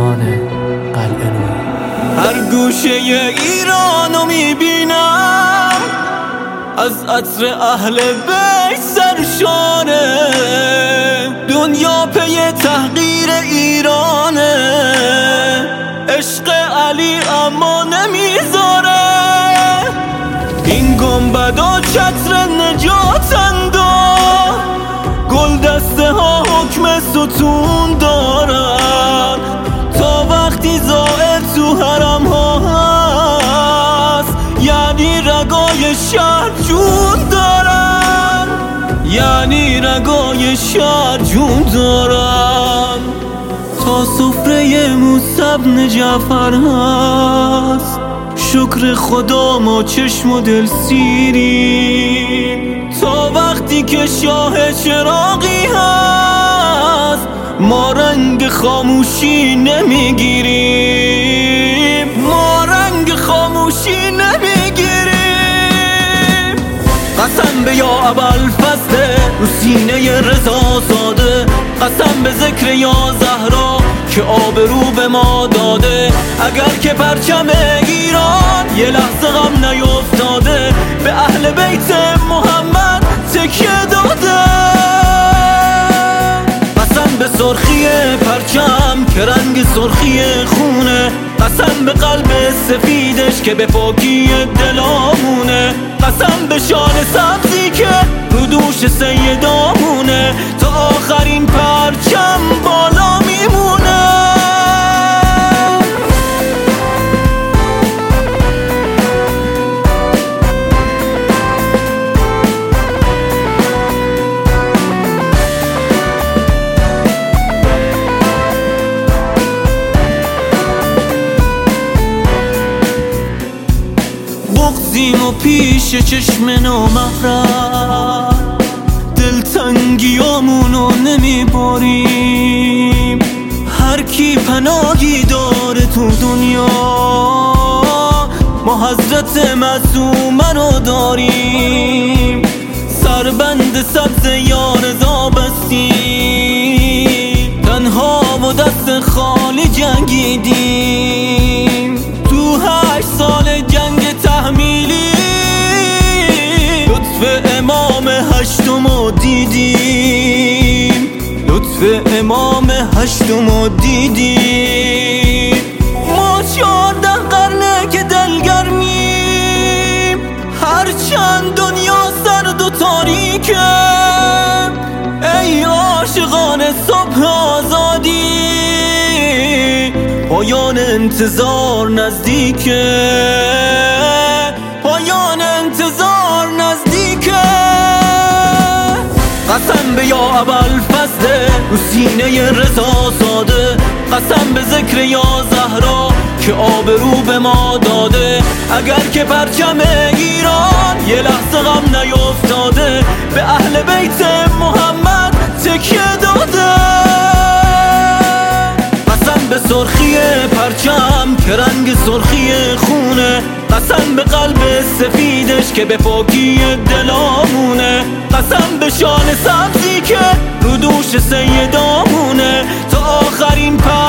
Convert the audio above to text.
دیوان قلعه نویی. هر گوشه ایرانو میبینم از عطر اهل بیت سرشانه، دنیا پی تحقیر ایرانه، عشق علی اما نمیذاره. این گنبد و چتر نجاتند و گل دسته ها حکم ستون دارن، تا وقتی زائد تو حرم ها هست یعنی رگای شهر جون دارن، یعنی رگای شهر جون دارن. تا سفره موسی بن جعفر هست شکر خدا ما چشم و دل سیریم، تا وقتی که شاه چراغی هست ما رنگ خاموشی نمیگیریم، ما رنگ خاموشی نمیگیریم. قسم به یا ابوالفضل رو سینه رضا زاده، قسم به ذکر یا زهرا که آبرو به ما داده. اگر که پرچم ایران یه لحظه غم نیفتاده، به اهل بیت محمد تکیه داده. قسم به سرخی پرچم که رنگ سرخی خونه، قسم به قلب سفیدش که به پاکی دلامونه، قسم به شال سبزی که رو دوش سیدامونه، تا آخرین پرچم بالا میمونه. بغضیم و پیش چشم نامحرم دلتنگیامونو نمیباریم، هر کی پناهی داره تو دنیا ما حضرت معصومه رو داریم. سربند سبز یا رضا بستیم، تنها و دست خالی جنگیدیم. تو 8 سال جنگ تحمیلی لطف امام هشتمو دیدیم، لطف امام هشتمو دیدیم. ما 14 قرنه که دلگرمیم، هرچند دنیا سرد و تاریکه. ای عاشقان صبح آزادی پایان انتظار نزدیکه، پایان انتظار نزدیکه. قسم به یا ابوالفضل رو سینه رضا زاده، قسم به ذکر یا زهرا که آبرو به ما داده. اگر که پرچم ایران یه لحظه غم نیفتاده، به اهل بیت محمد تکیه داده. به سرخی پرچم که رنگ سرخی خونه، قسم به قلب سفیدش که به پاکی دلامونه، قسم به شال سبزی که رو دوش سیدامونه، تا آخرین